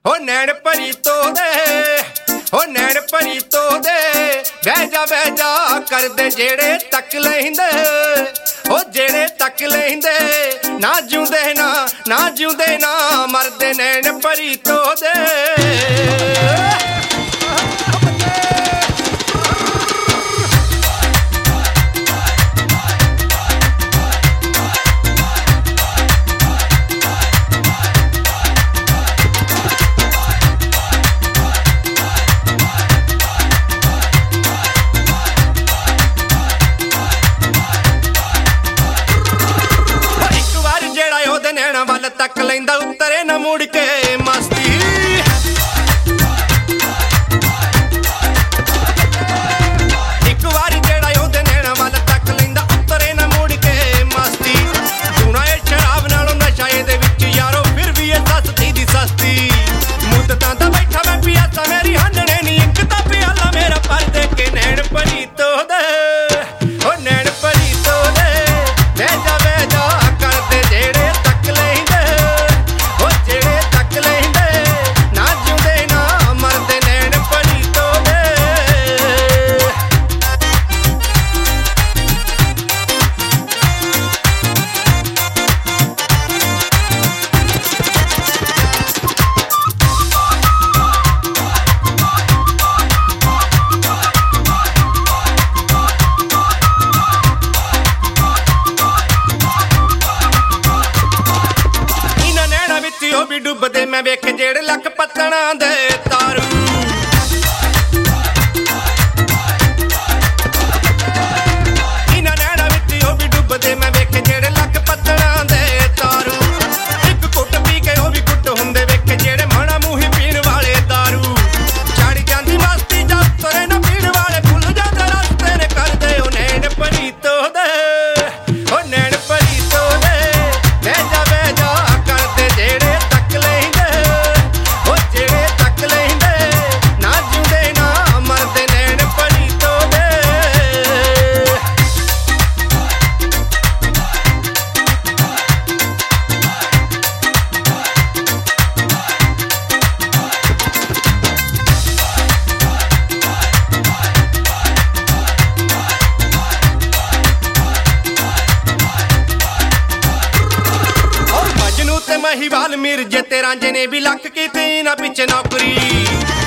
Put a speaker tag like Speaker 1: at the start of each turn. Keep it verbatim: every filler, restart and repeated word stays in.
Speaker 1: ਹੋ ਨੈਣ ਭਰੀ ਤੋਦੇ ਹੋ ਨੈਣ ਭਰੀ ਤੋਦੇ ਬਹਿ ਜਾ ਬਹਿ ਜਾ ਕਰਦੇ ਜਿਹੜੇ ਤੱਕ ਲੈਂਦੇ ਹੋ ਜਿਹੜੇ ਤੱਕ ਲੈਂਦੇ ਨਾ ਜਿਉਂਦੇ ਨਾ ਨਾ ਜਿਉਂਦੇ ਨਾ ਮਰਦੇ ਨੈਣ ਭਰੀ ਤੋਦੇ ਨੈਣਾ ਵੱਲ ਤੱਕ ਲੈਂਦਾ ਉਤਰੇ ਨਾ ਮੁੜ ਕੇ ਮਸਤੀ ਇੱਕ ਵਾਰੀ ਜਿਹੜਾ ਉਹਦੇ ਨੈਣਾ ਵੱਲ ਤੱਕ ਲੈਂਦਾ ਉਤਰੇ ਨਾ ਮੁੜ ਕੇ ਮਸਤੀ ਜੂਣਾ ਇਹ ਸ਼ਰਾਬ ਨਾਲੋਂ ਨਸ਼ਾ ਇਹਦੇ ਵਿੱਚ ਯਾਰੋ ਫਿਰ ਵੀ ਇਹ ਸਸਤੀ ਦੀ ਸਸਤੀ ਮੁੱਦਤਾਂ ਤਾਂ ਬੈਠਾ ਮੈਂ ਪਿਆਸਾ ਮੇਰੀ ਹੰਡਣੇ ਨੀ ਇੱਕ ਤਾਂ ਪਿਆਲਾ ਮੇਰਾ ਪਰ ਦੇ ਕੇ ਨੈਣ ਭਰੀ ਤੋਦੇ ਉਹ ਨੈਣ ਭਰੀ ਤੋਦੇ ਬਹਿ ਜਾ ਬਹਿ ਜਾ ਕਰਦੇ ਜਿਹੜੇ ਉਹ ਵੀ ਡੁੱਬਦੇ ਮੈਂ ਵੇਖ ਜਿਹੜੇ ਲੱਖ ਪੱਤਣਾ ਦੇ ਤਾਰੂ ਇਹਨਾਂ ਨੈਣਾ ਵਿੱਚ ਉਹ ਵੀ ਡੁੱਬਦੇ ਮੈਂ ਵੇਖ ਜਿਹੜੇ ਲੱਖ ਪੱਤਣਾ ਦੇ ਤਾਰੂ ਇੱਕ ਘੁੱਟ ਪੀ ਕੇ ਉਹ ਵੀ ਘੁੱਟ ਹੁੰਦੇ ਵੇਖ ਜਿਹੜੇ ਮਾਣਾ ਮੂੰਹੀ ਪੀਣ ਵਾਲੇ ਦਾਰੂ ਚੜ ਜਾਂਦੀ ਮਸਤੀ ਜਦ ਤੁਰੇ ਨਾ ਪੀਣ ਵਾਲੇ ਭੁੱਲ ਜਾਂਦੇ ਰਸਤੇ ਨੇ ਕਰਦੇ ਉਹ ਨੈਣ ਭਰੀ ਤੋਦੇ ਉਹ ਨੈਣ ਭਰੀ ਤੋਦੇ ਬਹਿ ਜਾ ਬਹਿ ਜਾ ਕਰਦੇ ਜਿਹੜੇ ਮਹੀਵਾਲ ਮਿਰਜੇ ਤੇ ਰਾਂਝੇ ਨੇ ਵੀ ਲੱਕ ਕੀਤੀ ਨਾ ਪਿੱਛੇ ਨੌਕਰੀ